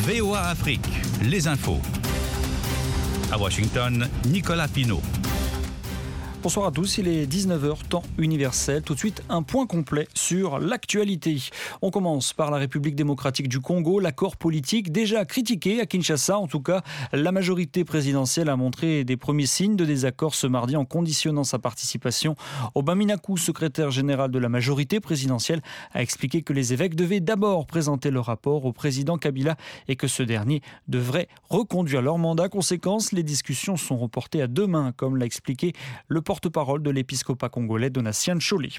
VOA Afrique, les infos. À Washington, Nicolas Pinault. Bonsoir à tous, il est 19h, temps universel. Tout de suite, un point complet sur l'actualité. On commence par la République démocratique du Congo. L'accord politique déjà critiqué à Kinshasa. En tout cas, la majorité présidentielle a montré des premiers signes de désaccord ce mardi en conditionnant sa participation. Aubin Minakou, secrétaire général de la majorité présidentielle, a expliqué que les évêques devaient d'abord présenter le rapport au président Kabila et que ce dernier devrait reconduire leur mandat. Conséquence, les discussions sont reportées à demain, comme l'a expliqué le porte-parole de l'épiscopat congolais Donatien Ncholi.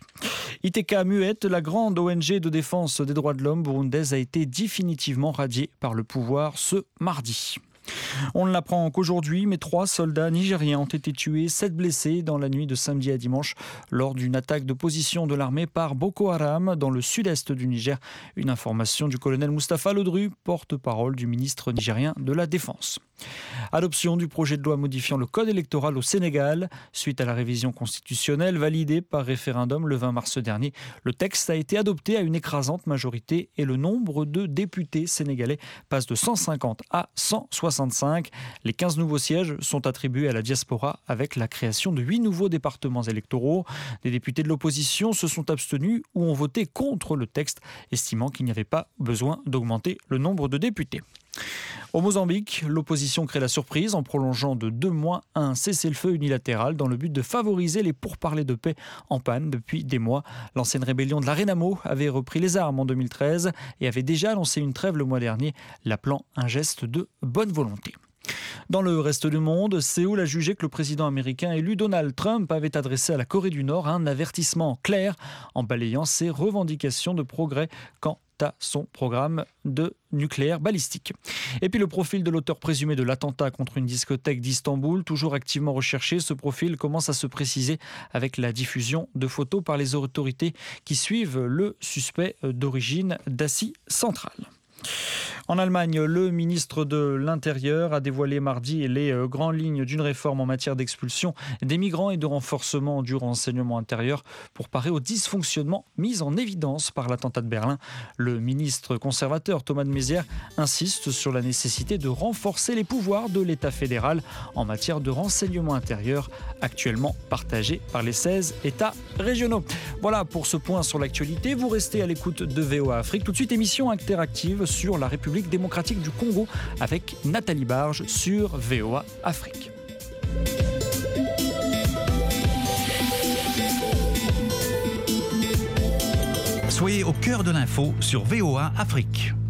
ITK muette, la grande ONG de défense des droits de l'homme burundaise a été définitivement radiée par le pouvoir ce mardi. On ne l'apprend qu'aujourd'hui, mais 3 soldats nigériens ont été tués, 7 blessés dans la nuit de samedi à dimanche lors d'une attaque de position de l'armée par Boko Haram dans le sud-est du Niger. Une information du colonel Mustapha Lodru, porte-parole du ministre nigérien de la Défense. Adoption du projet de loi modifiant le code électoral au Sénégal. Suite à la révision constitutionnelle validée par référendum le 20 mars dernier, le texte a été adopté à une écrasante majorité et le nombre de députés sénégalais passe de 150 à 165. Les 15 nouveaux sièges sont attribués à la diaspora avec la création de 8 nouveaux départements électoraux. Des députés de l'opposition se sont abstenus ou ont voté contre le texte, estimant qu'il n'y avait pas besoin d'augmenter le nombre de députés. Au Mozambique, l'opposition crée la surprise en prolongeant de 2 mois un cessez-le-feu unilatéral dans le but de favoriser les pourparlers de paix en panne depuis des mois. L'ancienne rébellion de la Renamo avait repris les armes en 2013 et avait déjà lancé une trêve le mois dernier, l'appelant un geste de bonne volonté. Dans le reste du monde, Séoul a jugé que le président américain élu Donald Trump avait adressé à la Corée du Nord un avertissement clair en balayant ses revendications de progrès quant à son programme de nucléaire balistique. Et puis le profil de l'auteur présumé de l'attentat contre une discothèque d'Istanbul, toujours activement recherché, ce profil commence à se préciser avec la diffusion de photos par les autorités qui suivent le suspect d'origine d'Asie centrale. En Allemagne, le ministre de l'Intérieur a dévoilé mardi les grandes lignes d'une réforme en matière d'expulsion des migrants et de renforcement du renseignement intérieur pour parer aux dysfonctionnements mis en évidence par l'attentat de Berlin. Le ministre conservateur Thomas de Maizière insiste sur la nécessité de renforcer les pouvoirs de l'État fédéral en matière de renseignement intérieur, actuellement partagés par les 16 États régionaux. Voilà pour ce point sur l'actualité. Vous restez à l'écoute de VOA Afrique. Tout de suite, émission interactive sur la République démocratique du Congo avec Nathalie Barge sur VOA Afrique. Soyez au cœur de l'info sur VOA Afrique.